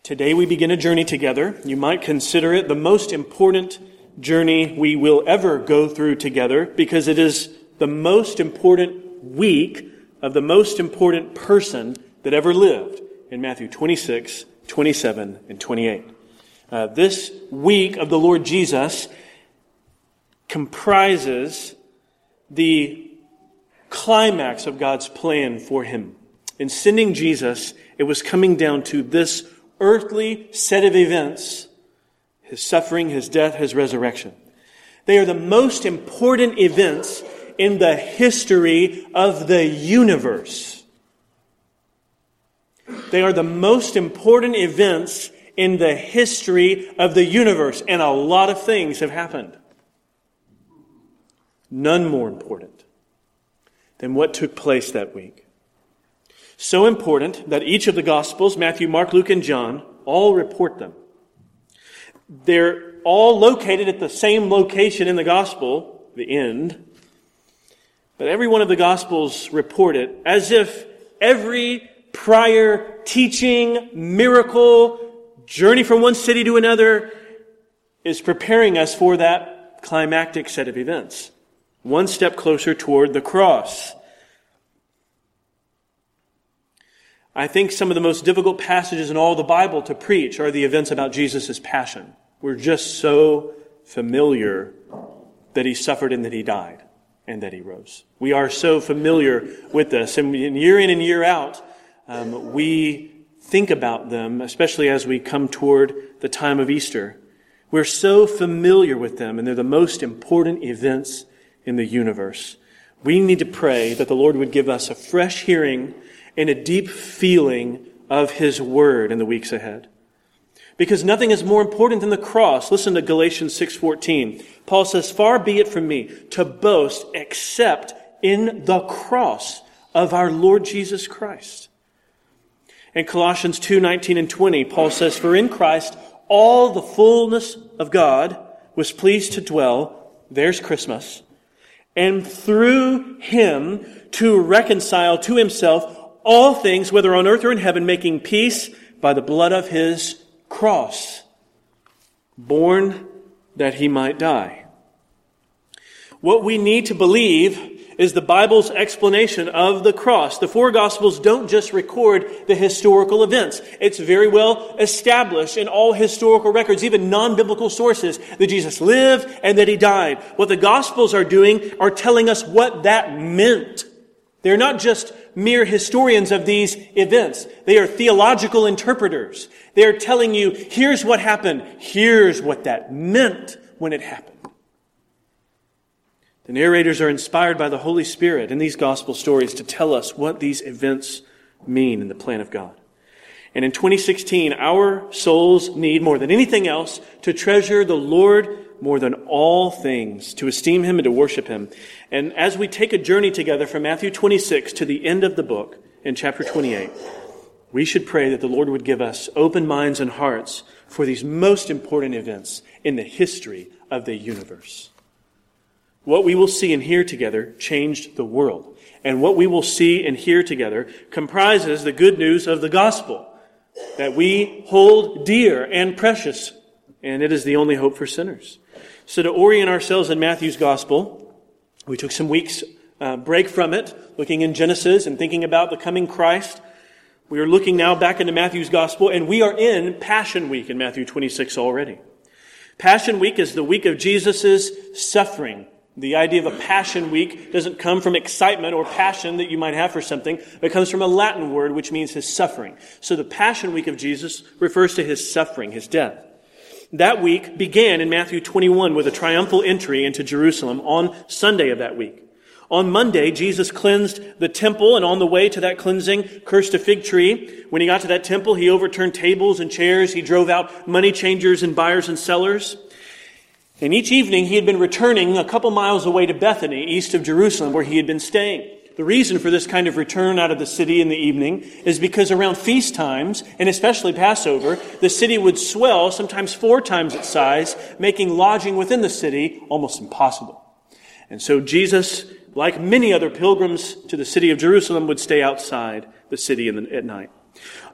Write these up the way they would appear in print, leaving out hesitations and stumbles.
Today we begin a journey together. You might consider it the most important journey we will ever go through together because it is the most important week of the most important person that ever lived in Matthew 26, 27, and 28. This week of the Lord Jesus comprises the climax of God's plan for him. In sending Jesus, it was coming down to this earthly set of events: his suffering, his death, his resurrection. They are the most important events in the history of the universe. They are the most important events in the history of the universe, and a lot of things have happened. None more important than what took place that week. So important that each of the Gospels, Matthew, Mark, Luke, and John, all report them. They're all located at the same location in the Gospel, the end. But every one of the Gospels report it as if every prior teaching, miracle, journey from one city to another is preparing us for that climactic set of events. One step closer toward the cross. I think some of the most difficult passages in all the Bible to preach are the events about Jesus' passion. We're just so familiar that he suffered and that he died and that he rose. We are so familiar with this. And year in and year out, we think about them, especially as we come toward the time of Easter. We're so familiar with them, and they're the most important events in the universe. We need to pray that the Lord would give us a fresh hearing and a deep feeling of his word in the weeks ahead. Because nothing is more important than the cross. Listen to Galatians 6:14. Paul says, "Far be it from me to boast except in the cross of our Lord Jesus Christ." In Colossians 2:19 and 20, Paul says, "For in Christ all the fullness of God was pleased to dwell," there's Christmas, "and through him to reconcile to himself all things, whether on earth or in heaven, making peace by the blood of his cross, born that he might die." What we need to believe is the Bible's explanation of the cross. The four Gospels don't just record the historical events. It's very well established in all historical records, even non-biblical sources, that Jesus lived and that he died. What the Gospels are doing are telling us what that meant. They're not just mere historians of these events. They are theological interpreters. They are telling you, here's what happened. Here's what that meant when it happened. The narrators are inspired by the Holy Spirit in these gospel stories to tell us what these events mean in the plan of God. And in 2016, our souls need more than anything else to treasure the Lord more than all things, to esteem him and to worship him. And as we take a journey together from Matthew 26 to the end of the book in chapter 28, we should pray that the Lord would give us open minds and hearts for these most important events in the history of the universe. What we will see and hear together changed the world. And what we will see and hear together comprises the good news of the gospel that we hold dear and precious, and it is the only hope for sinners. So to orient ourselves in Matthew's gospel, we took some weeks break from it, looking in Genesis and thinking about the coming Christ. We are looking now back into Matthew's gospel, and we are in Passion Week in Matthew 26 already. Passion Week is the week of Jesus' suffering. The idea of a Passion Week doesn't come from excitement or passion that you might have for something. It comes from a Latin word which means his suffering. So the Passion Week of Jesus refers to his suffering, his death. That week began in Matthew 21 with a triumphal entry into Jerusalem on Sunday of that week. On Monday, Jesus cleansed the temple, and on the way to that cleansing, cursed a fig tree. When he got to that temple, he overturned tables and chairs. He drove out money changers and buyers and sellers. And each evening, he had been returning a couple miles away to Bethany, east of Jerusalem, where he had been staying. The reason for this kind of return out of the city in the evening is because around feast times, and especially Passover, the city would swell sometimes 4 times its size, making lodging within the city almost impossible. And so Jesus, like many other pilgrims to the city of Jerusalem, would stay outside the city at night.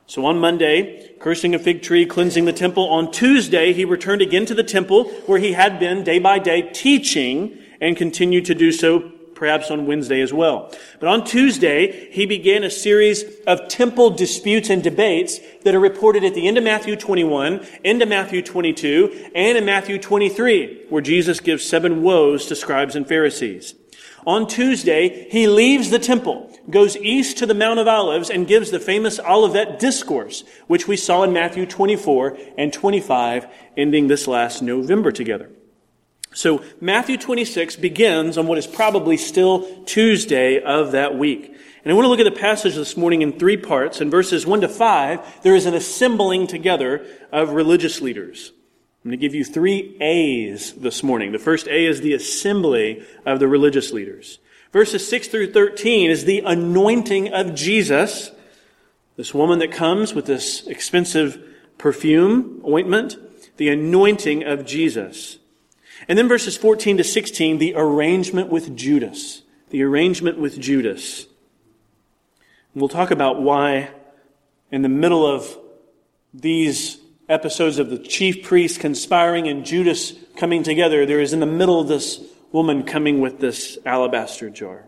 So on Monday, cursing a fig tree, cleansing the temple. On Tuesday, he returned again to the temple where he had been day by day teaching and continued to do so perhaps on Wednesday as well. But on Tuesday, he began a series of temple disputes and debates that are reported at the end of Matthew 21, into Matthew 22, and in Matthew 23, where Jesus gives 7 woes to scribes and Pharisees. On Tuesday, he leaves the temple, goes east to the Mount of Olives, and gives the famous Olivet Discourse, which we saw in Matthew 24 and 25, ending this last November together. So Matthew 26 begins on what is probably still Tuesday of that week. And I want to look at the passage this morning in 3 parts. In verses 1 to 5, there is an assembling together of religious leaders. I'm going to give you 3 A's this morning. The first A is the assembly of the religious leaders. Verses 6 through 13 is the anointing of Jesus. This woman that comes with this expensive perfume, ointment, the anointing of Jesus. And then verses 14 to 16, the arrangement with Judas. The arrangement with Judas. And we'll talk about why in the middle of these episodes of the chief priests conspiring and Judas coming together, there is in the middle of this woman coming with this alabaster jar.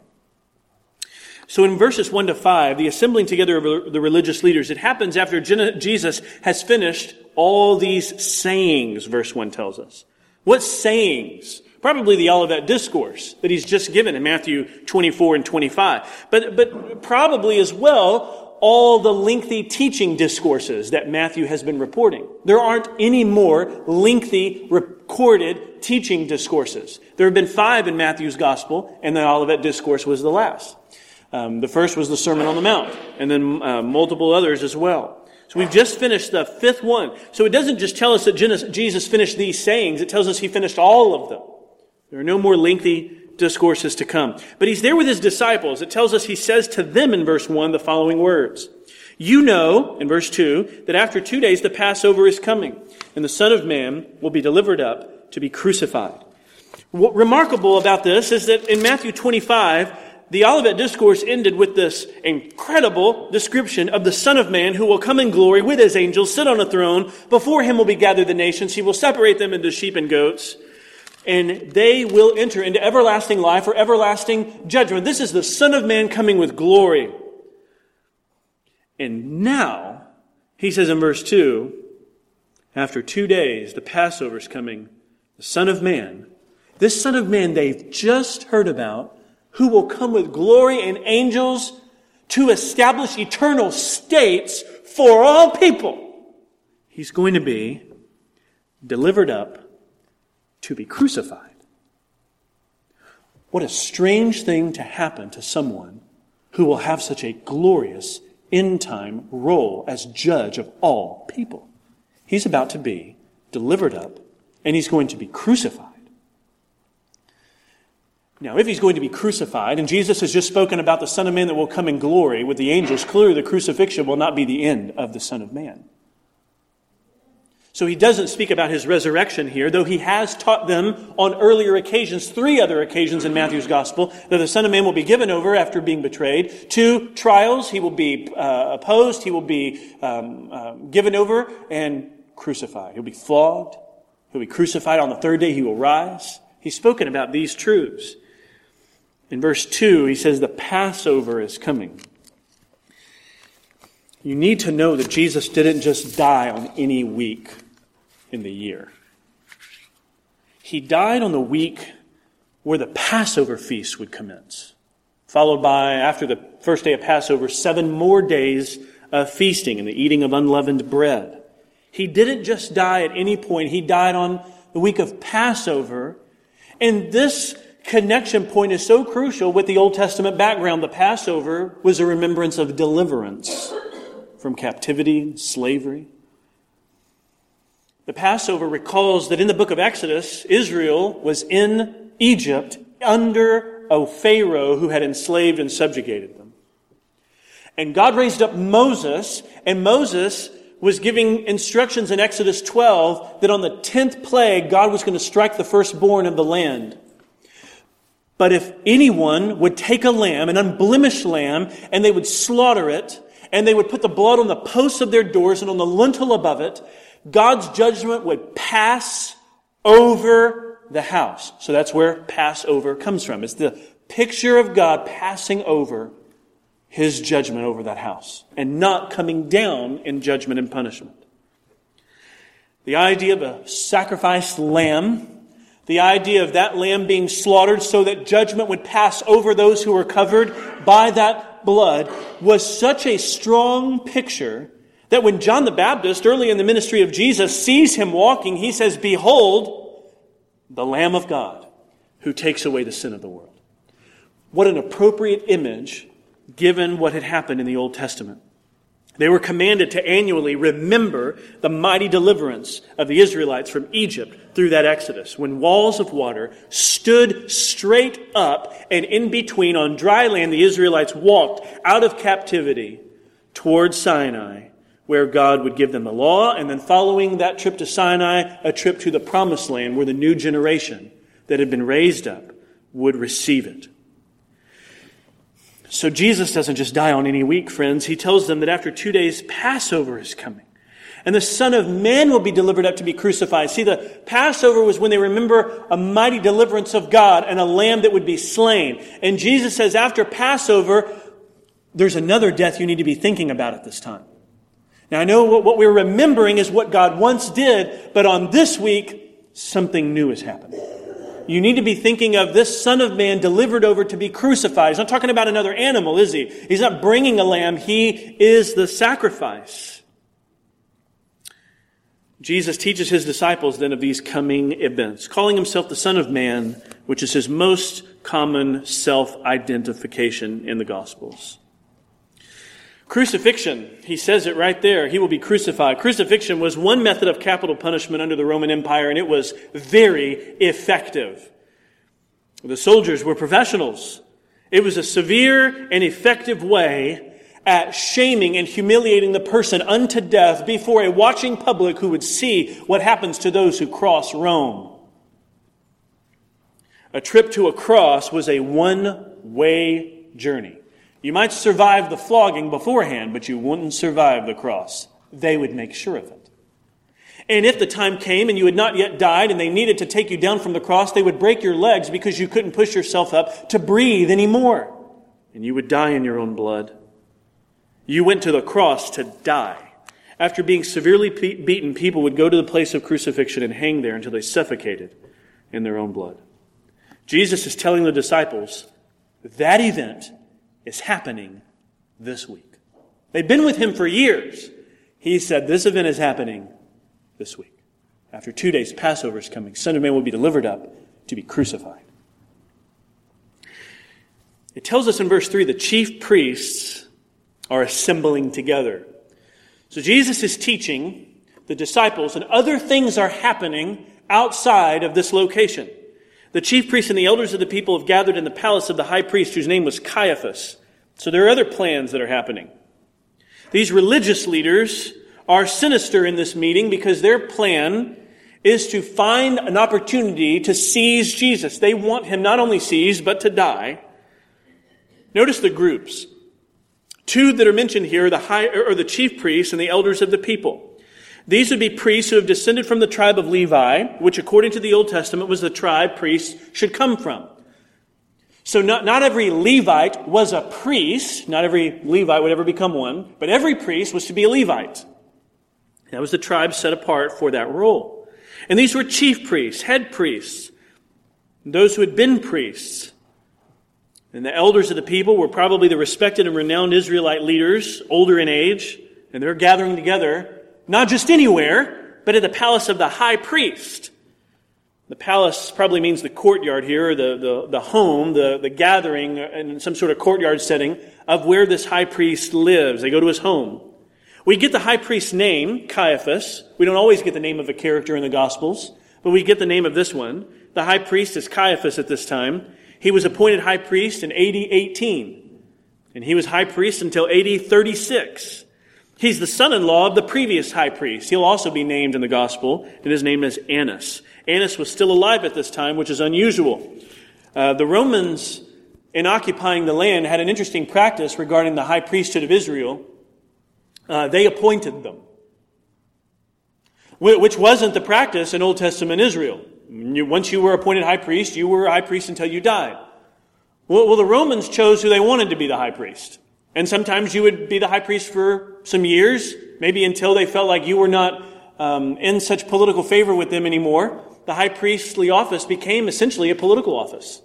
So in verses 1 to 5, the assembling together of the religious leaders, it happens after Jesus has finished all these sayings, verse 1 tells us. What sayings? Probably the Olivet Discourse that he's just given in Matthew 24 and 25. But probably as well all the lengthy teaching discourses that Matthew has been reporting. There aren't any more lengthy recorded teaching discourses. There have been 5 in Matthew's Gospel, and the Olivet Discourse was the last. The first was the Sermon on the Mount, and then multiple others as well. So we've just finished the 5th one. So it doesn't just tell us that Jesus finished these sayings. It tells us he finished all of them. There are no more lengthy discourses to come. But he's there with his disciples. It tells us he says to them in verse 1 the following words. You know, in verse 2, that after 2 days the Passover is coming, and the Son of Man will be delivered up to be crucified. What remarkable about this is that in Matthew 25, the Olivet Discourse ended with this incredible description of the Son of Man who will come in glory with his angels, sit on a throne. Before him will be gathered the nations. He will separate them into sheep and goats. And they will enter into everlasting life or everlasting judgment. This is the Son of Man coming with glory. And now, he says in verse 2, after 2 days, the Passover is coming. The Son of Man, this Son of Man they've just heard about, who will come with glory and angels to establish eternal states for all people. He's going to be delivered up to be crucified. What a strange thing to happen to someone who will have such a glorious end-time role as judge of all people. He's about to be delivered up, and he's going to be crucified. Now, if he's going to be crucified, and Jesus has just spoken about the Son of Man that will come in glory with the angels, clearly the crucifixion will not be the end of the Son of Man. So he doesn't speak about his resurrection here, though he has taught them on earlier occasions, 3 other occasions in Matthew's Gospel, that the Son of Man will be given over after being betrayed. 2 trials, he will be opposed, he will be given over and crucified. He'll be flogged, he'll be crucified. On the 3rd day he will rise. He's spoken about these truths. In verse 2, he says the Passover is coming. You need to know that Jesus didn't just die on any week in the year. He died on the week where the Passover feast would commence, followed by, after the first day of Passover, 7 more days of feasting and the eating of unleavened bread. He didn't just die at any point. He died on the week of Passover. And this connection point is so crucial with the Old Testament background. The Passover was a remembrance of deliverance from captivity and slavery. The Passover recalls that in the book of Exodus, Israel was in Egypt under a Pharaoh who had enslaved and subjugated them. And God raised up Moses, and Moses was giving instructions in Exodus 12 that on the 10th plague, God was going to strike the firstborn of the land. But if anyone would take a lamb, an unblemished lamb, and they would slaughter it, and they would put the blood on the posts of their doors and on the lintel above it, God's judgment would pass over the house. So that's where Passover comes from. It's the picture of God passing over His judgment over that house and not coming down in judgment and punishment. The idea of a sacrificed lamb, the idea of that lamb being slaughtered so that judgment would pass over those who were covered by that blood, was such a strong picture that when John the Baptist, early in the ministry of Jesus, sees him walking, he says, "Behold, the Lamb of God who takes away the sin of the world." What an appropriate image given what had happened in the Old Testament. They were commanded to annually remember the mighty deliverance of the Israelites from Egypt through that Exodus, when walls of water stood straight up, and in between on dry land the Israelites walked out of captivity toward Sinai, where God would give them the law, and then following that trip to Sinai, a trip to the Promised Land, where the new generation that had been raised up would receive it. So Jesus doesn't just die on any week, friends. He tells them that after 2 days, Passover is coming. And the Son of Man will be delivered up to be crucified. See, the Passover was when they remember a mighty deliverance of God and a lamb that would be slain. And Jesus says after Passover, there's another death you need to be thinking about at this time. Now, I know what we're remembering is what God once did, but on this week, something new is happening. You need to be thinking of this Son of Man delivered over to be crucified. He's not talking about another animal, is he? He's not bringing a lamb. He is the sacrifice. Jesus teaches his disciples then of these coming events, calling himself the Son of Man, which is his most common self-identification in the Gospels. Crucifixion, he says it right there. He will be crucified. Crucifixion was one method of capital punishment under the Roman Empire, and it was very effective. The soldiers were professionals. It was a severe and effective way at shaming and humiliating the person unto death before a watching public who would see what happens to those who cross Rome. A trip to a cross was a one-way journey. You might survive the flogging beforehand, but you wouldn't survive the cross. They would make sure of it. And if the time came and you had not yet died and they needed to take you down from the cross, they would break your legs because you couldn't push yourself up to breathe anymore. And you would die in your own blood. You went to the cross to die. After being severely beaten, people would go to the place of crucifixion and hang there until they suffocated in their own blood. Jesus is telling the disciples that event is happening this week. They've been with him for years. He said, this event is happening this week. After 2 days, Passover is coming. Son of Man will be delivered up to be crucified. It tells us in verse 3, the chief priests are assembling together. So Jesus is teaching the disciples, and other things are happening outside of this location. The chief priests and the elders of the people have gathered in the palace of the high priest, whose name was Caiaphas. So there are other plans that are happening. These religious leaders are sinister in this meeting because their plan is to find an opportunity to seize Jesus. They want him not only seized, but to die. Notice the groups. Two that are mentioned here are the chief priests and the elders of the people. These would be priests who have descended from the tribe of Levi, which according to the Old Testament was the tribe priests should come from. So not every Levite was a priest. Not every Levite would ever become one. But every priest was to be a Levite. That was the tribe set apart for that role. And these were chief priests, head priests, those who had been priests. And the elders of the people were probably the respected and renowned Israelite leaders, older in age. And they're gathering together, not just anywhere, but at the palace of the high priest. The palace probably means the courtyard here, or the home, the gathering in some sort of courtyard setting of where this high priest lives. They go to his home. We get the high priest's name, Caiaphas. We don't always get the name of a character in the Gospels, but we get the name of this one. The high priest is Caiaphas at this time. He was appointed high priest in AD 18, and he was high priest until AD 36. He's the son-in-law of the previous high priest. He'll also be named in the Gospel, and his name is Annas. Annas was still alive at this time, which is unusual. The Romans, in occupying the land, had an interesting practice regarding the high priesthood of Israel. They appointed them, which wasn't the practice in Old Testament Israel. Once you were appointed high priest, you were a high priest until you died. Well, the Romans chose who they wanted to be the high priest. And sometimes you would be the high priest for some years, maybe until they felt like you were not in such political favor with them anymore. The high priestly office became essentially a political office.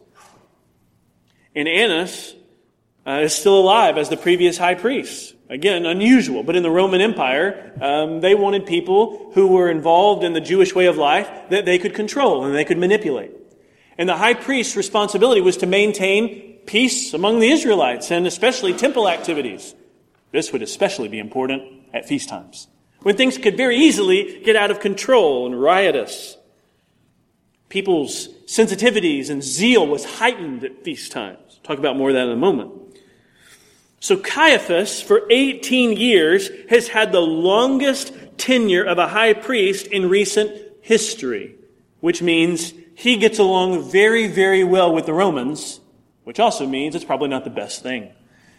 And Annas is still alive as the previous high priest. Again, unusual, but in the Roman Empire, they wanted people who were involved in the Jewish way of life that they could control and they could manipulate. And the high priest's responsibility was to maintain peace among the Israelites and especially temple activities. This would especially be important at feast times, when things could very easily get out of control and riotous. People's sensitivities and zeal was heightened at feast times. Talk about more of that in a moment. So Caiaphas, for 18 years, has had the longest tenure of a high priest in recent history, which means he gets along very, very well with the Romans, which also means it's probably not the best thing,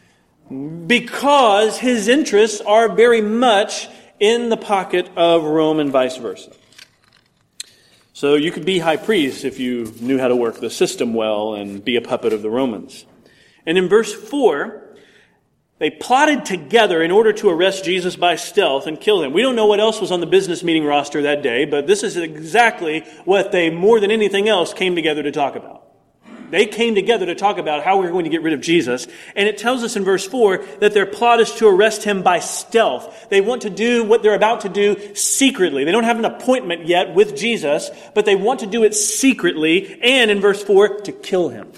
because his interests are very much in the pocket of Rome and vice versa. So you could be high priest if you knew how to work the system well and be a puppet of the Romans. And in verse 4, they plotted together in order to arrest Jesus by stealth and kill him. We don't know what else was on the business meeting roster that day, but this is exactly what they, more than anything else, came together to talk about. They came together to talk about how we're going to get rid of Jesus. And it tells us in verse 4 that their plot is to arrest him by stealth. They want to do what they're about to do secretly. They don't have an appointment yet with Jesus, but they want to do it secretly. And in verse 4, to kill him.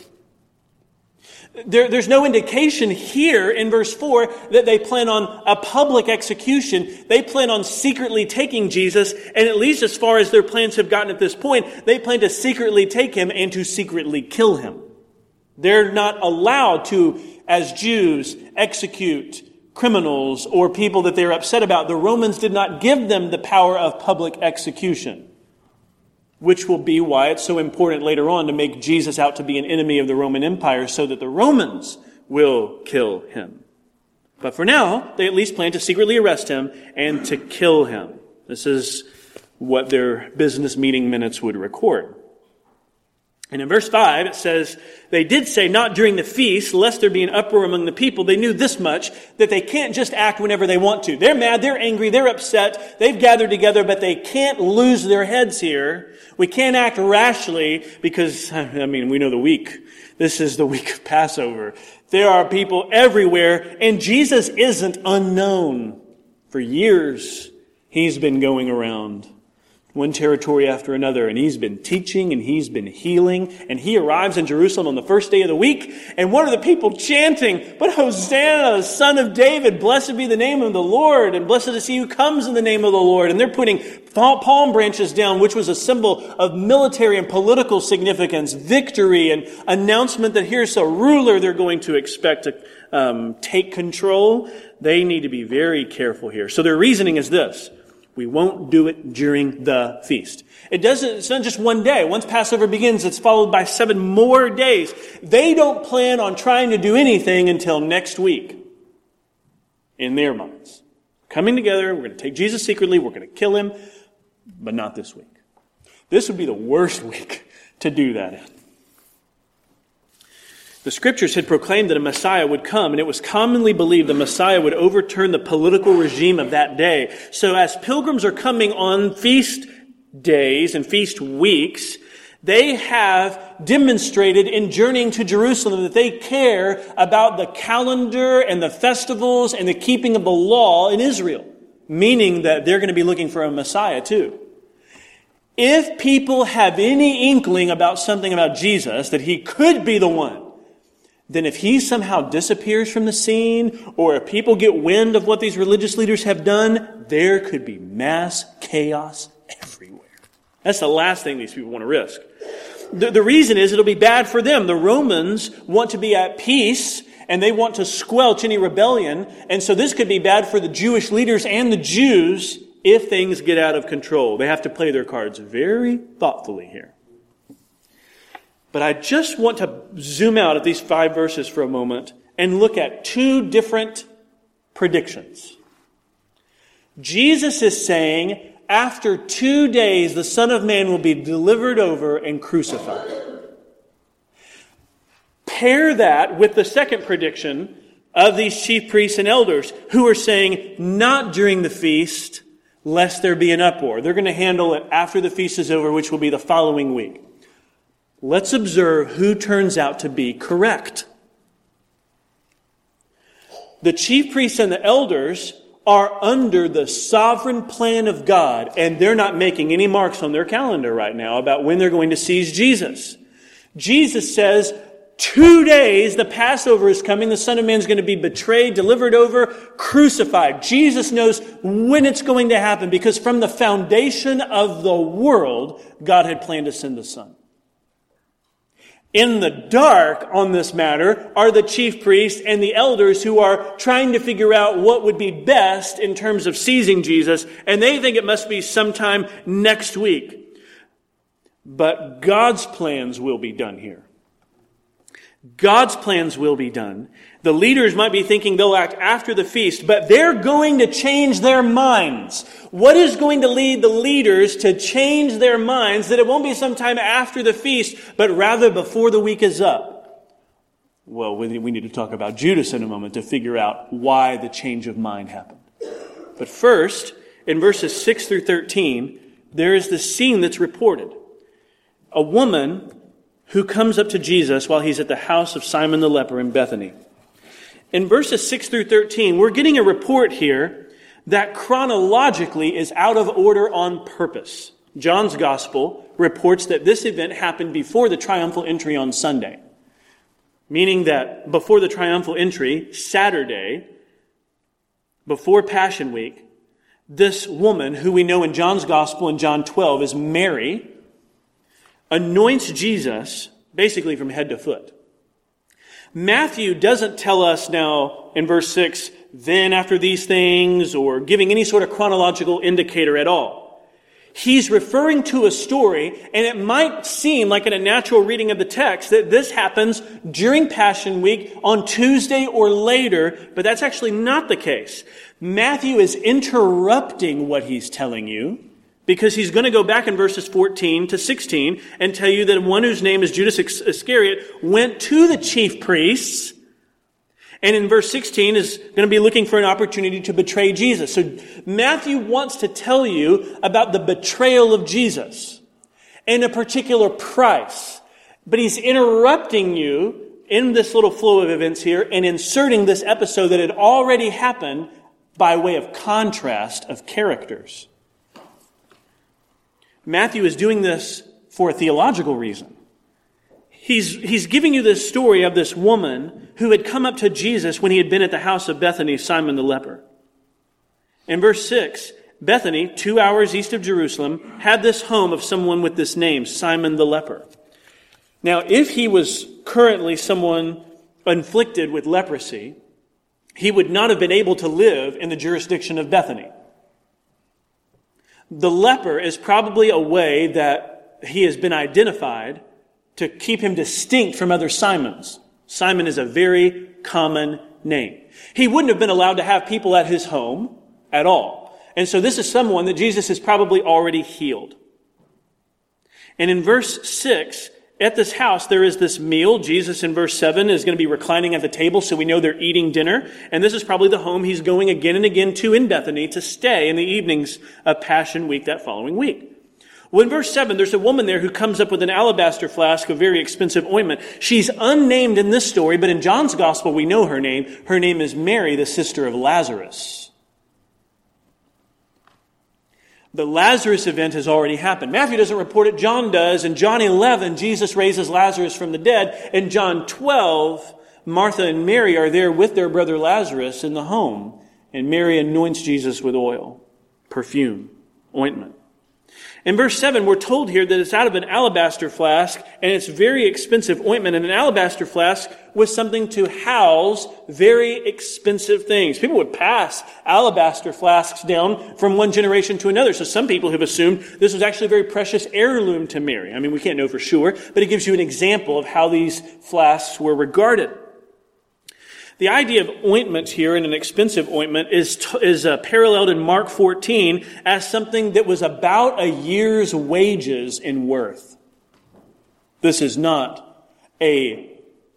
There's no indication here in verse 4 that they plan on a public execution. They plan on secretly taking Jesus, and at least as far as their plans have gotten at this point, they plan to secretly take him and to secretly kill him. They're not allowed to, as Jews, execute criminals or people that they're upset about. The Romans did not give them the power of public execution, which will be why it's so important later on to make Jesus out to be an enemy of the Roman Empire so that the Romans will kill him. But for now, they at least plan to secretly arrest him and to kill him. This is what their business meeting minutes would record. And in verse 5, it says, they did say, not during the feast, lest there be an uproar among the people. They knew this much, that they can't just act whenever they want to. They're mad, they're angry, they're upset, they've gathered together, but they can't lose their heads here. We can't act rashly because, we know the week. This is the week of Passover. There are people everywhere, and Jesus isn't unknown. For years, he's been going around one territory after another, and he's been teaching and he's been healing, and he arrives in Jerusalem on the first day of the week, and what are the people chanting? But Hosanna, Son of David, blessed be the name of the Lord, and blessed is he who comes in the name of the Lord. And they're putting palm branches down, which was a symbol of military and political significance, victory, and announcement that here's a ruler they're going to expect to take control. They need to be very careful here. So their reasoning is this: we won't do it during the feast. It's not just one day. Once Passover begins, it's followed by 7 more days. They don't plan on trying to do anything until next week. In their minds. Coming together, we're going to take Jesus secretly, we're going to kill him, but not this week. This would be the worst week to do that in. The scriptures had proclaimed that a Messiah would come, and it was commonly believed the Messiah would overturn the political regime of that day. So as pilgrims are coming on feast days and feast weeks, they have demonstrated in journeying to Jerusalem that they care about the calendar and the festivals and the keeping of the law in Israel, meaning that they're going to be looking for a Messiah too. If people have any inkling about something about Jesus, that he could be the one, then if he somehow disappears from the scene, or if people get wind of what these religious leaders have done, there could be mass chaos everywhere. That's the last thing these people want to risk. The reason is it'll be bad for them. The Romans want to be at peace, and they want to squelch any rebellion. And so this could be bad for the Jewish leaders and the Jews if things get out of control. They have to play their cards very thoughtfully here. But I just want to zoom out at these 5 verses for a moment and look at 2 different predictions. Jesus is saying, after 2 days, the Son of Man will be delivered over and crucified. Pair that with the second prediction of these chief priests and elders who are saying, not during the feast, lest there be an uproar. They're going to handle it after the feast is over, which will be the following week. Let's observe who turns out to be correct. The chief priests and the elders are under the sovereign plan of God, and they're not making any marks on their calendar right now about when they're going to seize Jesus. Jesus says, 2 days, the Passover is coming, the Son of Man is going to be betrayed, delivered over, crucified. Jesus knows when it's going to happen because from the foundation of the world, God had planned to send the Son. In the dark on this matter are the chief priests and the elders who are trying to figure out what would be best in terms of seizing Jesus, and they think it must be sometime next week. But God's plans will be done here. God's plans will be done. The leaders might be thinking they'll act after the feast, but they're going to change their minds. What is going to lead the leaders to change their minds that it won't be sometime after the feast, but rather before the week is up? Well, we need to talk about Judas in a moment to figure out why the change of mind happened. But first, in verses 6 through 13, there is this scene that's reported. A woman who comes up to Jesus while he's at the house of Simon the leper in Bethany. In verses 6 through 13, we're getting a report here that chronologically is out of order on purpose. John's gospel reports that this event happened before the triumphal entry on Sunday, meaning that before the triumphal entry, Saturday, before Passion Week, this woman, who we know in John's gospel in John 12 is Mary, anoints Jesus basically from head to foot. Matthew doesn't tell us now in verse 6, then after these things, or giving any sort of chronological indicator at all. He's referring to a story, and it might seem like in a natural reading of the text that this happens during Passion Week on Tuesday or later, but that's actually not the case. Matthew is interrupting what he's telling you, because he's going to go back in verses 14 to 16 and tell you that one whose name is Judas Iscariot went to the chief priests, and in verse 16 is going to be looking for an opportunity to betray Jesus. So Matthew wants to tell you about the betrayal of Jesus and a particular price. But he's interrupting you in this little flow of events here and inserting this episode that had already happened by way of contrast of characters. Matthew is doing this for a theological reason. He's giving you this story of this woman who had come up to Jesus when he had been at the house of Bethany, Simon the leper. In verse 6, Bethany, 2 hours east of Jerusalem, had this home of someone with this name, Simon the leper. Now, if he was currently someone afflicted with leprosy, he would not have been able to live in the jurisdiction of Bethany. The leper is probably a way that he has been identified to keep him distinct from other Simons. Simon is a very common name. He wouldn't have been allowed to have people at his home at all. And so this is someone that Jesus has probably already healed. And in verse 6, at this house, there is this meal. Jesus in verse 7 is going to be reclining at the table, so we know they're eating dinner. And this is probably the home he's going again and again to in Bethany to stay in the evenings of Passion Week that following week. Well, in verse 7, there's a woman there who comes up with an alabaster flask of very expensive ointment. She's unnamed in this story, but in John's gospel, we know her name. Her name is Mary, the sister of Lazarus. The Lazarus event has already happened. Matthew doesn't report it, John does. In John 11, Jesus raises Lazarus from the dead. In John 12, Martha and Mary are there with their brother Lazarus in the home. And Mary anoints Jesus with oil, perfume, ointment. In verse 7, we're told here that it's out of an alabaster flask, and it's very expensive ointment. And an alabaster flask was something to house very expensive things. People would pass alabaster flasks down from one generation to another. So some people have assumed this was actually a very precious heirloom to Mary. I mean, we can't know for sure, but it gives you an example of how these flasks were regarded. The idea of ointment here, and an expensive ointment, is paralleled in Mark 14 as something that was about a year's wages in worth. This is not a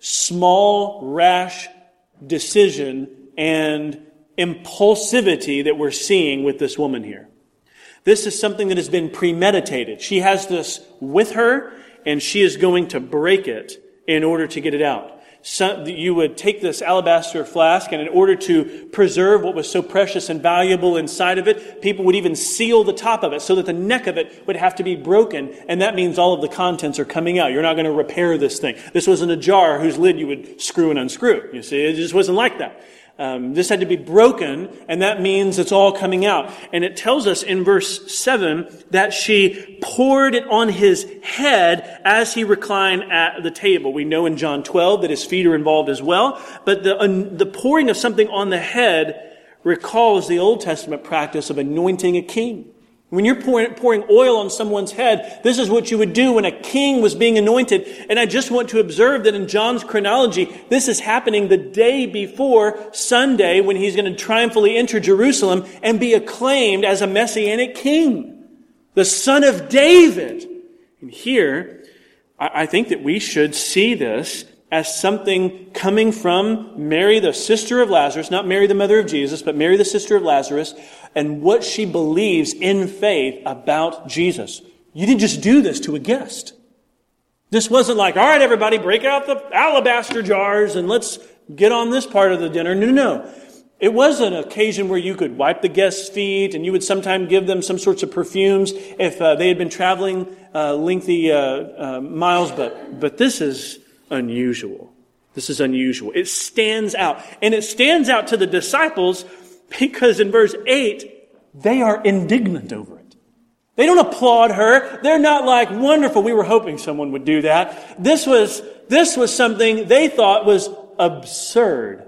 small, rash decision and impulsivity that we're seeing with this woman here. This is something that has been premeditated. She has this with her, and she is going to break it in order to get it out. So you would take this alabaster flask, and in order to preserve what was so precious and valuable inside of it, people would even seal the top of it so that the neck of it would have to be broken, and that means all of the contents are coming out. You're not going to repair this thing. This wasn't a jar whose lid you would screw and unscrew. You see, it just wasn't like that. This had to be broken, and that means it's all coming out. And it tells us in verse 7 that she poured it on his head as he reclined at the table. We know in John 12 that his feet are involved as well. But the pouring of something on the head recalls the Old Testament practice of anointing a king. When you're pouring oil on someone's head, this is what you would do when a king was being anointed. And I just want to observe that in John's chronology, this is happening the day before Sunday, when he's going to triumphantly enter Jerusalem and be acclaimed as a messianic king, the son of David. And here, I think that we should see this as something coming from Mary, the sister of Lazarus, not Mary, the mother of Jesus, but Mary, the sister of Lazarus, and what she believes in faith about Jesus. You didn't just do this to a guest. This wasn't like, all right, everybody, break out the alabaster jars and let's get on this part of the dinner. No. It was an occasion where you could wipe the guests' feet, and you would sometimes give them some sorts of perfumes if they had been traveling lengthy miles. But this is unusual. This is unusual. It stands out. And it stands out to the disciples because in verse 8, they are indignant over it. They don't applaud her. They're not like, wonderful, we were hoping someone would do that. This was something they thought was absurd,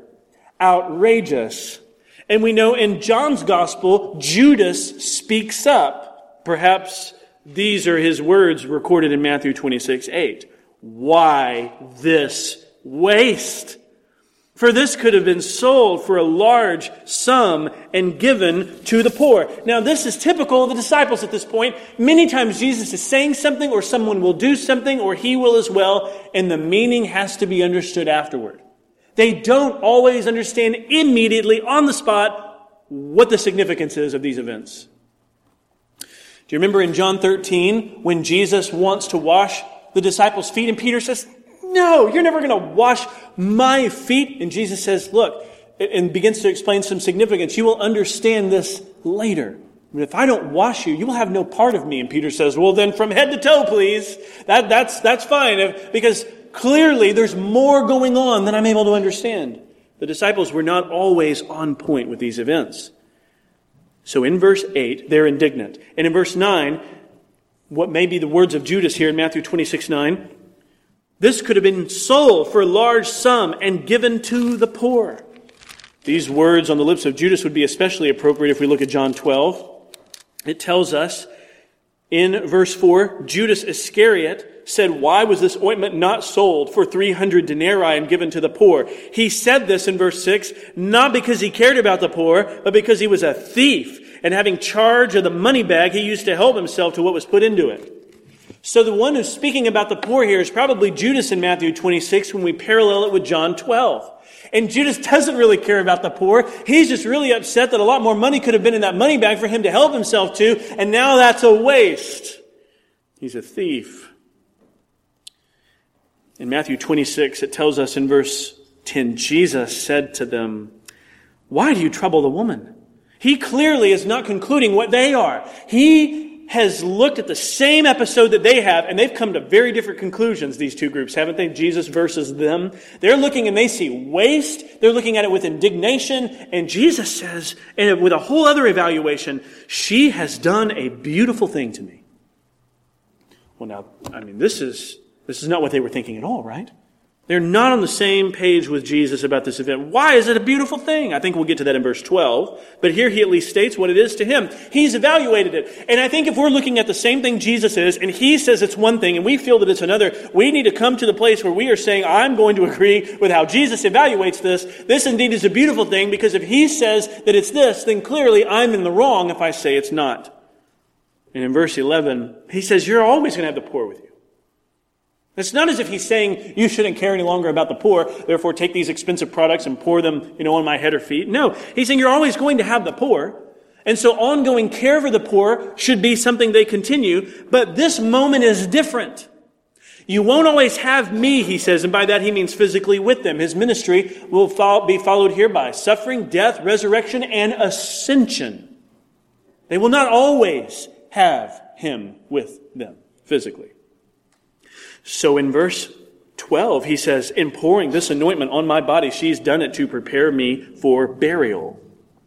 outrageous. And we know in John's gospel, Judas speaks up. Perhaps these are his words recorded in Matthew 26:8. Why this waste? For this could have been sold for a large sum and given to the poor. Now, this is typical of the disciples at this point. Many times Jesus is saying something, or someone will do something, or he will as well, and the meaning has to be understood afterward. They don't always understand immediately, on the spot, what the significance is of these events. Do you remember in John 13, when Jesus wants to wash the disciples' feet, and Peter says, no, you're never going to wash my feet. And Jesus says, look, and begins to explain some significance. You will understand this later. But if I don't wash you, you will have no part of me. And Peter says, well, then from head to toe, please. That's fine. Because clearly there's more going on than I'm able to understand. The disciples were not always on point with these events. So in verse 8, they're indignant. And in verse 9, what may be the words of Judas here in Matthew 26:9, this could have been sold for a large sum and given to the poor. These words on the lips of Judas would be especially appropriate if we look at John 12. It tells us in verse 4, Judas Iscariot said, why was this ointment not sold for 300 denarii and given to the poor? He said this in verse 6, not because he cared about the poor, but because he was a thief, and having charge of the money bag, he used to help himself to what was put into it. So the one who's speaking about the poor here is probably Judas in Matthew 26 when we parallel it with John 12. And Judas doesn't really care about the poor. He's just really upset that a lot more money could have been in that money bag for him to help himself to, and now that's a waste. He's a thief. In Matthew 26, it tells us in verse 10, Jesus said to them, why do you trouble the woman? He clearly is not concluding what they are. He has looked at the same episode that they have, and they've come to very different conclusions, these two groups, haven't they? Jesus versus them. They're looking and they see waste. They're looking at it with indignation. And Jesus says, and with a whole other evaluation, she has done a beautiful thing to me. Well, now, this is not what they were thinking at all, right? They're not on the same page with Jesus about this event. Why is it a beautiful thing? I think we'll get to that in verse 12. But here he at least states what it is to him. He's evaluated it. And I think if we're looking at the same thing Jesus is, and he says it's one thing, and we feel that it's another, we need to come to the place where we are saying, I'm going to agree with how Jesus evaluates this. This indeed is a beautiful thing, because if he says that it's this, then clearly I'm in the wrong if I say it's not. And in verse 11, he says, you're always going to have the poor with you. It's not as if he's saying you shouldn't care any longer about the poor, therefore take these expensive products and pour them, on my head or feet. No, he's saying you're always going to have the poor. And so ongoing care for the poor should be something they continue. But this moment is different. You won't always have me, he says, and by that he means physically with them. His ministry will be followed here by suffering, death, resurrection, and ascension. They will not always have him with them physically. So in verse 12, he says, in pouring this anointment on my body, she's done it to prepare me for burial.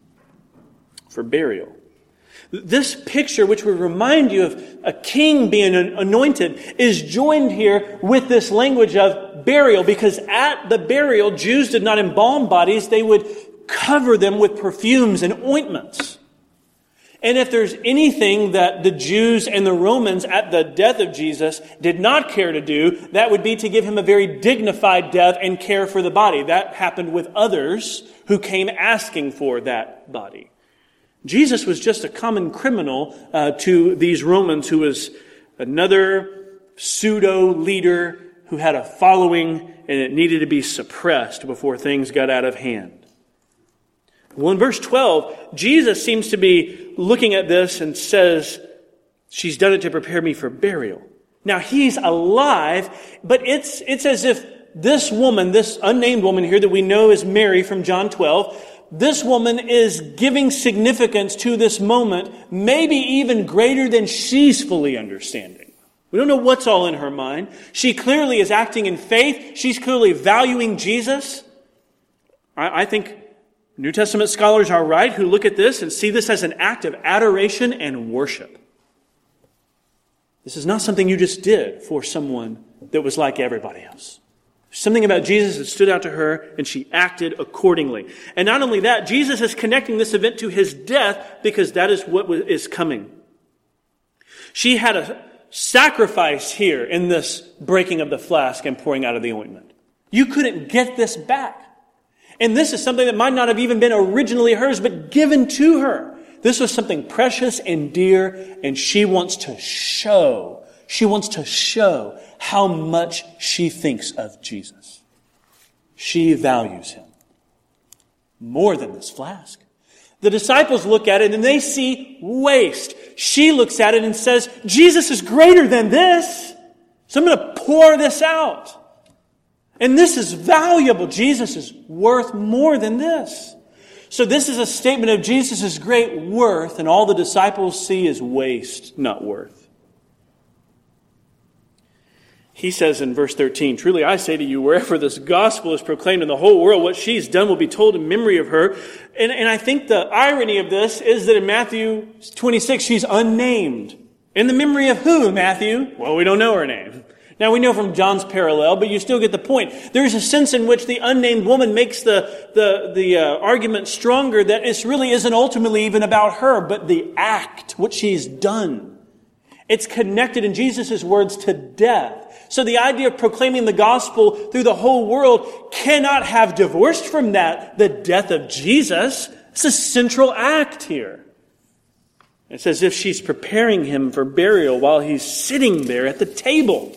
For burial. This picture, which would remind you of a king being anointed, is joined here with this language of burial, because at the burial, Jews did not embalm bodies, they would cover them with perfumes and ointments. And if there's anything that the Jews and the Romans at the death of Jesus did not care to do, that would be to give him a very dignified death and care for the body. That happened with others who came asking for that body. Jesus was just a common criminal to these Romans, who was another pseudo-leader who had a following, and it needed to be suppressed before things got out of hand. Well, in verse 12, Jesus seems to be looking at this and says, she's done it to prepare me for burial. Now, he's alive, but it's as if this woman, this unnamed woman here that we know is Mary from John 12, this woman is giving significance to this moment, maybe even greater than she's fully understanding. We don't know what's all in her mind. She clearly is acting in faith. She's clearly valuing Jesus. I think New Testament scholars are right who look at this and see this as an act of adoration and worship. This is not something you just did for someone that was like everybody else. Something about Jesus that stood out to her, and she acted accordingly. And not only that, Jesus is connecting this event to his death, because that is what is coming. She had a sacrifice here in this breaking of the flask and pouring out of the ointment. You couldn't get this back. And this is something that might not have even been originally hers, but given to her. This was something precious and dear, and she wants to show how much she thinks of Jesus. She values him more than this flask. The disciples look at it and they see waste. She looks at it and says, Jesus is greater than this, so I'm going to pour this out. And this is valuable. Jesus is worth more than this. So this is a statement of Jesus' great worth, and all the disciples see is waste, not worth. He says in verse 13, truly I say to you, wherever this gospel is proclaimed in the whole world, what she's done will be told in memory of her. And I think the irony of this is that in Matthew 26, she's unnamed. In the memory of who, Matthew? Well, we don't know her name. Now, we know from John's parallel, but you still get the point. There's a sense in which the unnamed woman makes the argument stronger that it really isn't ultimately even about her, but the act, what she's done. It's connected, in Jesus' words, to death. So the idea of proclaiming the gospel through the whole world cannot have divorced from that the death of Jesus. It's a central act here. It's as if she's preparing him for burial while he's sitting there at the table.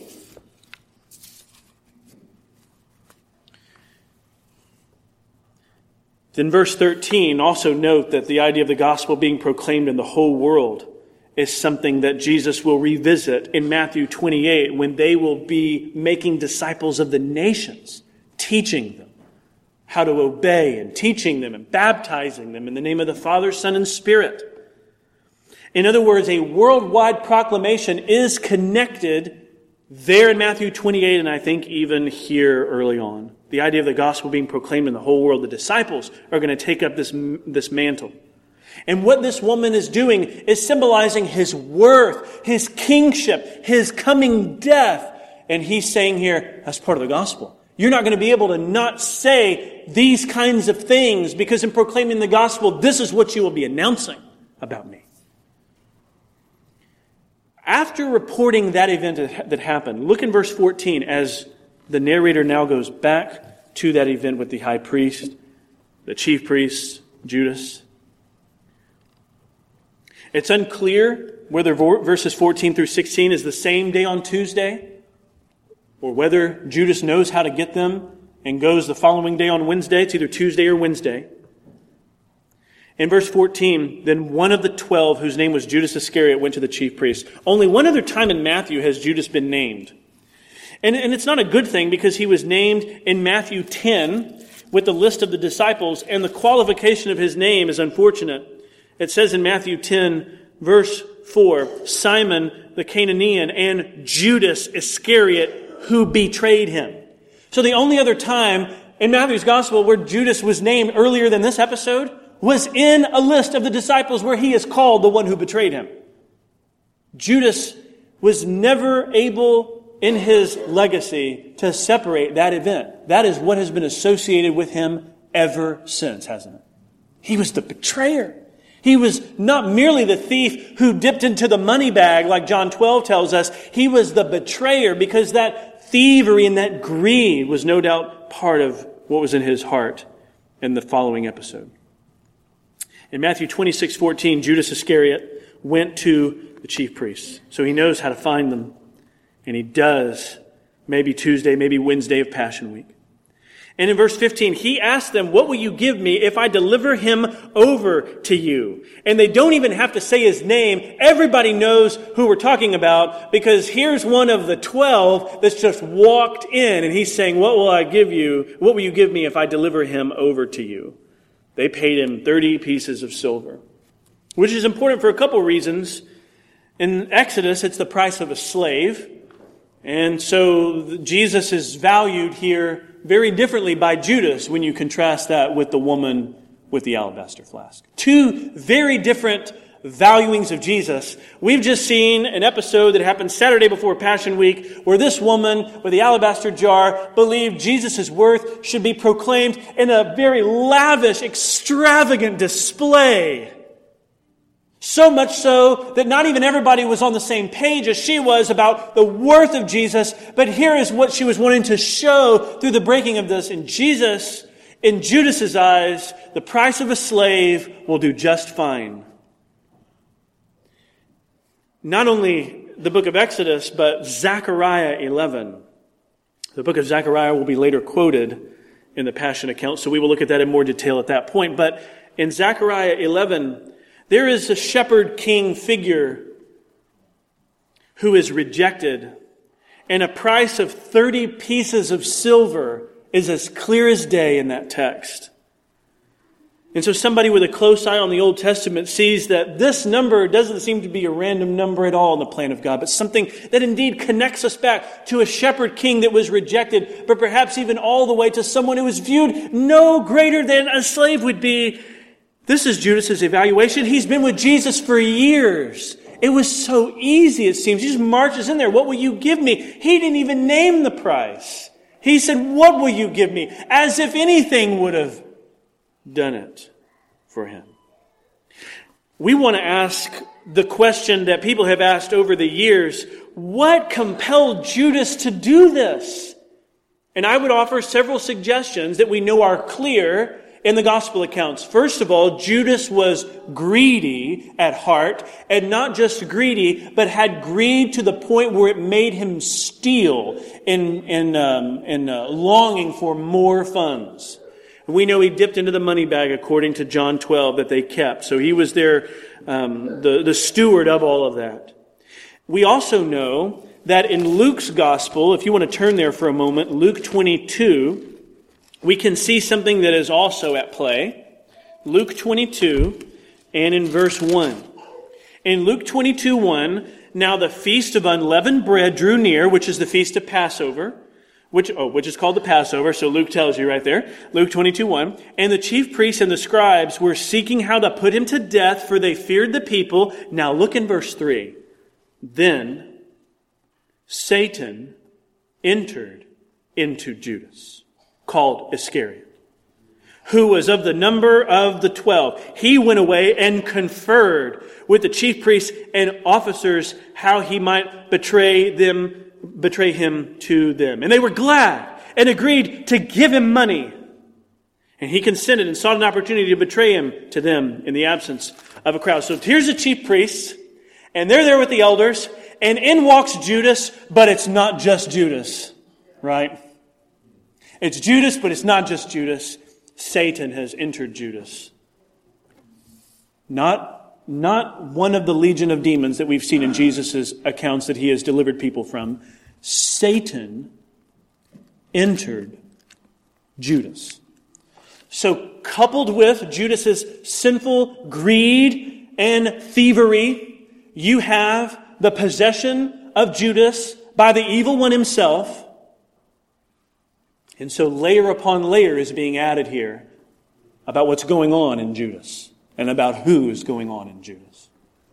In verse 13, also note that the idea of the gospel being proclaimed in the whole world is something that Jesus will revisit in Matthew 28, when they will be making disciples of the nations, teaching them how to obey, and teaching them and baptizing them in the name of the Father, Son, and Spirit. In other words, a worldwide proclamation is connected there in Matthew 28, and I think even here early on. The idea of the gospel being proclaimed in the whole world. The disciples are going to take up this mantle. And what this woman is doing is symbolizing his worth, his kingship, his coming death. And he's saying here, that's part of the gospel. You're not going to be able to not say these kinds of things, because in proclaiming the gospel, this is what you will be announcing about me. After reporting that event that happened, look in verse 14 as the narrator now goes back to that event with the high priest, the chief priest, Judas. It's unclear whether verses 14 through 16 is the same day on Tuesday, or whether Judas knows how to get them and goes the following day on Wednesday. It's either Tuesday or Wednesday. In verse 14, then one of the 12, whose name was Judas Iscariot, went to the chief priest. Only one other time in Matthew has Judas been named. And it's not a good thing, because he was named in Matthew 10 with the list of the disciples, and the qualification of his name is unfortunate. It says in Matthew 10, verse 4, Simon the Canaanian and Judas Iscariot, who betrayed him. So the only other time in Matthew's gospel where Judas was named earlier than this episode was in a list of the disciples where he is called the one who betrayed him. Judas was never able in his legacy to separate that event. That is what has been associated with him ever since, hasn't it? He was the betrayer. He was not merely the thief who dipped into the money bag like John 12 tells us. He was the betrayer, because that thievery and that greed was no doubt part of what was in his heart in the following episode. In Matthew 26:14, Judas Iscariot went to the chief priests. So he knows how to find them. And he does, maybe Tuesday, maybe Wednesday of Passion Week. And in verse 15, he asked them, what will you give me if I deliver him over to you? And they don't even have to say his name. Everybody knows who we're talking about, because here's one of the 12 that's just walked in, and he's saying, what will I give you? What will you give me if I deliver him over to you? They paid him 30 pieces of silver, which is important for a couple reasons. In Exodus, it's the price of a slave. And so Jesus is valued here very differently by Judas when you contrast that with the woman with the alabaster flask. Two very different valuings of Jesus. We've just seen an episode that happened Saturday before Passion Week where this woman with the alabaster jar believed Jesus' worth should be proclaimed in a very lavish, extravagant display. So much so that not even everybody was on the same page as she was about the worth of Jesus. But here is what she was wanting to show through the breaking of this. In Jesus, in Judas's eyes, the price of a slave will do just fine. Not only the book of Exodus, but Zechariah 11. The book of Zechariah will be later quoted in the Passion account, so we will look at that in more detail at that point. But in Zechariah 11, there is a shepherd king figure who is rejected, and a price of 30 pieces of silver is as clear as day in that text. And so somebody with a close eye on the Old Testament sees that this number doesn't seem to be a random number at all in the plan of God, but something that indeed connects us back to a shepherd king that was rejected, but perhaps even all the way to someone who was viewed no greater than a slave would be. This is Judas's evaluation. He's been with Jesus for years. It was so easy, it seems. He just marches in there. What will you give me? He didn't even name the price. He said, what will you give me? As if anything would have done it for him. We want to ask the question that people have asked over the years, what compelled Judas to do this? And I would offer several suggestions that we know are clear in the gospel accounts. First of all, Judas was greedy at heart, and not just greedy, but had greed to the point where it made him steal in longing for more funds. We know he dipped into the money bag according to John 12 that they kept. So he was there, the steward of all of that. We also know that in Luke's gospel, if you want to turn there for a moment, Luke 22, we can see something that is also at play. Luke 22 and in verse 1. In Luke 22:1, now the feast of unleavened bread drew near, which is the feast of Passover, which is called the Passover, so Luke tells you right there. Luke 22:1. And the chief priests and the scribes were seeking how to put him to death, for they feared the people. Now look in verse 3. Then Satan entered into Judas, called Iscariot, who was of the number of the 12. He went away and conferred with the chief priests and officers how he might betray him to them. And they were glad and agreed to give him money. And he consented and sought an opportunity to betray him to them in the absence of a crowd. So here's the chief priests, and they're there with the elders, and in walks Judas, but it's not just Judas, right? It's Judas, but it's not just Judas. Satan has entered Judas. Not one of the legion of demons that we've seen in Jesus' accounts that he has delivered people from. Satan entered Judas. So coupled with Judas's sinful greed and thievery, you have the possession of Judas by the evil one himself. And so layer upon layer is being added here about what's going on in Judas and about who is going on in Judas.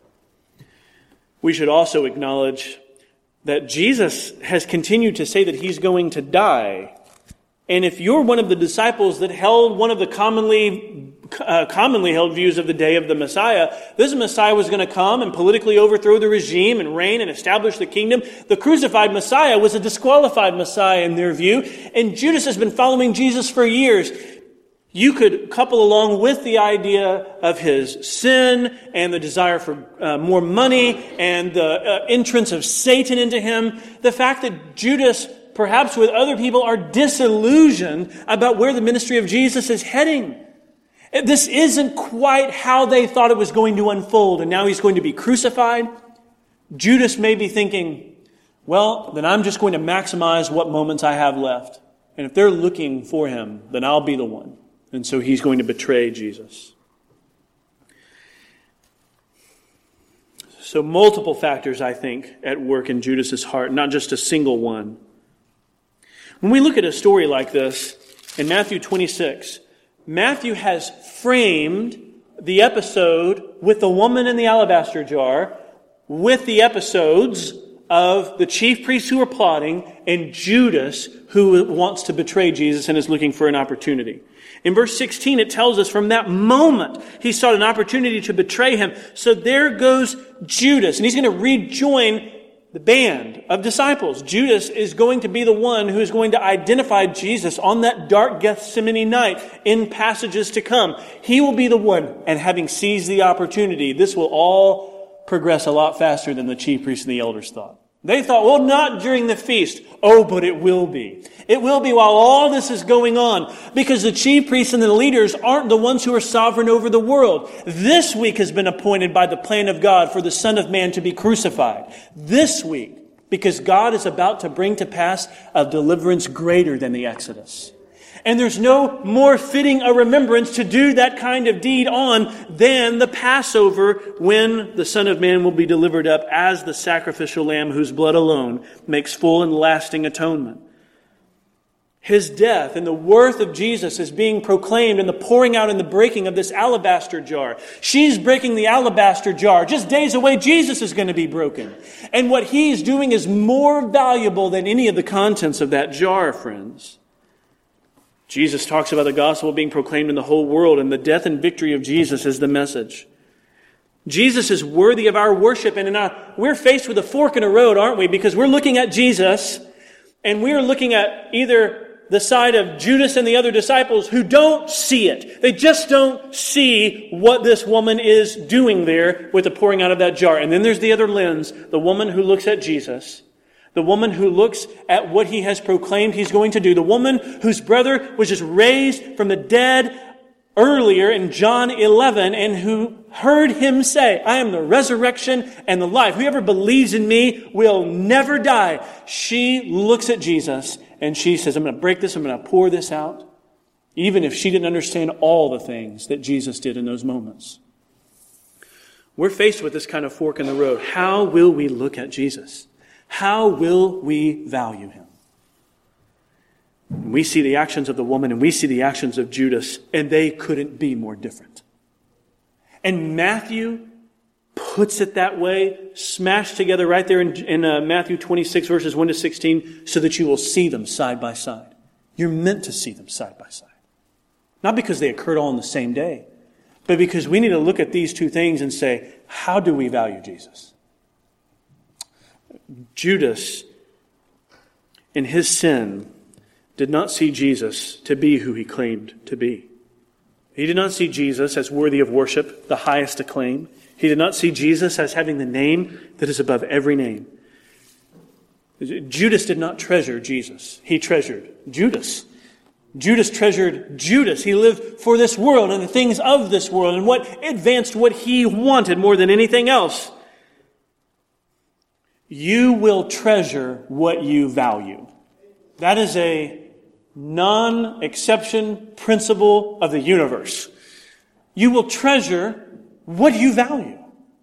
We should also acknowledge that Jesus has continued to say that he's going to die. And if you're one of the disciples that held one of the commonly held views of the day of the Messiah, this Messiah was going to come and politically overthrow the regime and reign and establish the kingdom. The crucified Messiah was a disqualified Messiah in their view. And Judas has been following Jesus for years. You could couple along with the idea of his sin and the desire for more money and the entrance of Satan into him, the fact that Judas, perhaps with other people, are disillusioned about where the ministry of Jesus is heading. This isn't quite how they thought it was going to unfold, and now he's going to be crucified. Judas may be thinking, well, then I'm just going to maximize what moments I have left. And if they're looking for him, then I'll be the one. And so he's going to betray Jesus. So multiple factors, I think, at work in Judas's heart, not just a single one. When we look at a story like this, in Matthew 26, Matthew has framed the episode with the woman in the alabaster jar with the episodes of the chief priests who are plotting and Judas who wants to betray Jesus and is looking for an opportunity. In verse 16, it tells us from that moment he sought an opportunity to betray him. So there goes Judas, and he's going to rejoin the band of disciples. Judas is going to be the one who is going to identify Jesus on that dark Gethsemane night in passages to come. He will be the one, and having seized the opportunity, this will all progress a lot faster than the chief priests and the elders thought. They thought, well, not during the feast. Oh, but it will be. It will be while all this is going on, because the chief priests and the leaders aren't the ones who are sovereign over the world. This week has been appointed by the plan of God for the Son of Man to be crucified. This week, because God is about to bring to pass a deliverance greater than the Exodus. And there's no more fitting a remembrance to do that kind of deed on than the Passover, when the Son of Man will be delivered up as the sacrificial lamb whose blood alone makes full and lasting atonement. His death and the worth of Jesus is being proclaimed in the pouring out and the breaking of this alabaster jar. She's breaking the alabaster jar. Just days away, Jesus is going to be broken. And what he's doing is more valuable than any of the contents of that jar, friends. Jesus talks about the gospel being proclaimed in the whole world, and the death and victory of Jesus is the message. Jesus is worthy of our worship, and we're faced with a fork in a road, aren't we? Because we're looking at Jesus, and we're looking at either the side of Judas and the other disciples who don't see it. They just don't see what this woman is doing there with the pouring out of that jar. And then there's the other lens, the woman who looks at Jesus. The woman who looks at what he has proclaimed he's going to do. The woman whose brother was just raised from the dead earlier in John 11, and who heard him say, I am the resurrection and the life. Whoever believes in me will never die. She looks at Jesus and she says, I'm going to break this. I'm going to pour this out. Even if she didn't understand all the things that Jesus did in those moments. We're faced with this kind of fork in the road. How will we look at Jesus? How will we value him? We see the actions of the woman and we see the actions of Judas, and they couldn't be more different. And Matthew puts it that way, smashed together right there in Matthew 26, verses 1 to 16, so that you will see them side by side. You're meant to see them side by side. Not because they occurred all on the same day, but because we need to look at these two things and say, how do we value Jesus? Judas, in his sin, did not see Jesus to be who he claimed to be. He did not see Jesus as worthy of worship, the highest acclaim. He did not see Jesus as having the name that is above every name. Judas did not treasure Jesus. He treasured Judas. Judas treasured Judas. He lived for this world and the things of this world and what advanced what he wanted more than anything else. You will treasure what you value. That is a non-exception principle of the universe. You will treasure what you value.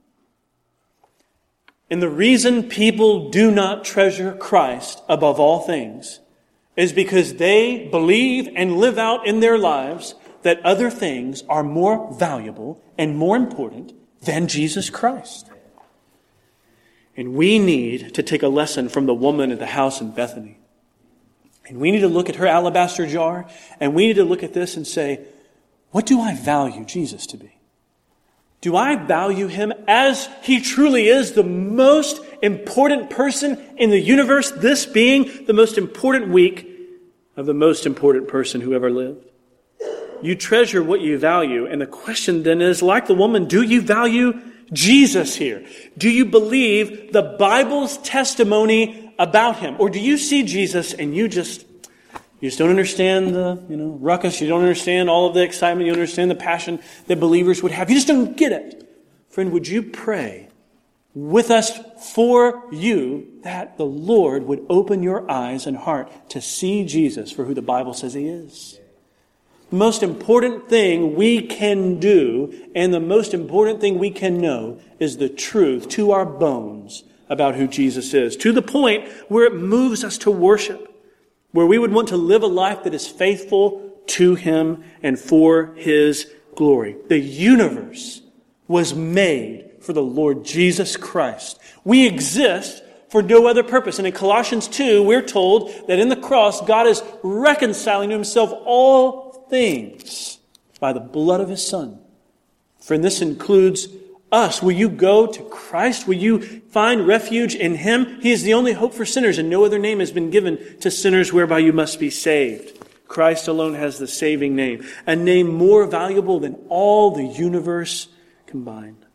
And the reason people do not treasure Christ above all things is because they believe and live out in their lives that other things are more valuable and more important than Jesus Christ. And we need to take a lesson from the woman at the house in Bethany. And we need to look at her alabaster jar, and we need to look at this and say, what do I value Jesus to be? Do I value him as he truly is the most important person in the universe, this being the most important week of the most important person who ever lived? You treasure what you value, and the question then is, like the woman, do you value Jesus here? Do you believe the Bible's testimony about him? Or do you see Jesus and you just don't understand the, ruckus. You don't understand all of the excitement. You don't understand the passion that believers would have. You just don't get it. Friend, would you pray with us for you that the Lord would open your eyes and heart to see Jesus for who the Bible says he is? The most important thing we can do and the most important thing we can know is the truth to our bones about who Jesus is, to the point where it moves us to worship, where we would want to live a life that is faithful to him and for his glory. The universe was made for the Lord Jesus Christ. We exist for no other purpose. And in Colossians 2, we're told that in the cross, God is reconciling to himself all things by the blood of his Son. Friend, this includes us. Will you go to Christ? Will you find refuge in him? He is the only hope for sinners, and no other name has been given to sinners whereby you must be saved. Christ alone has the saving name, a name more valuable than all the universe combined.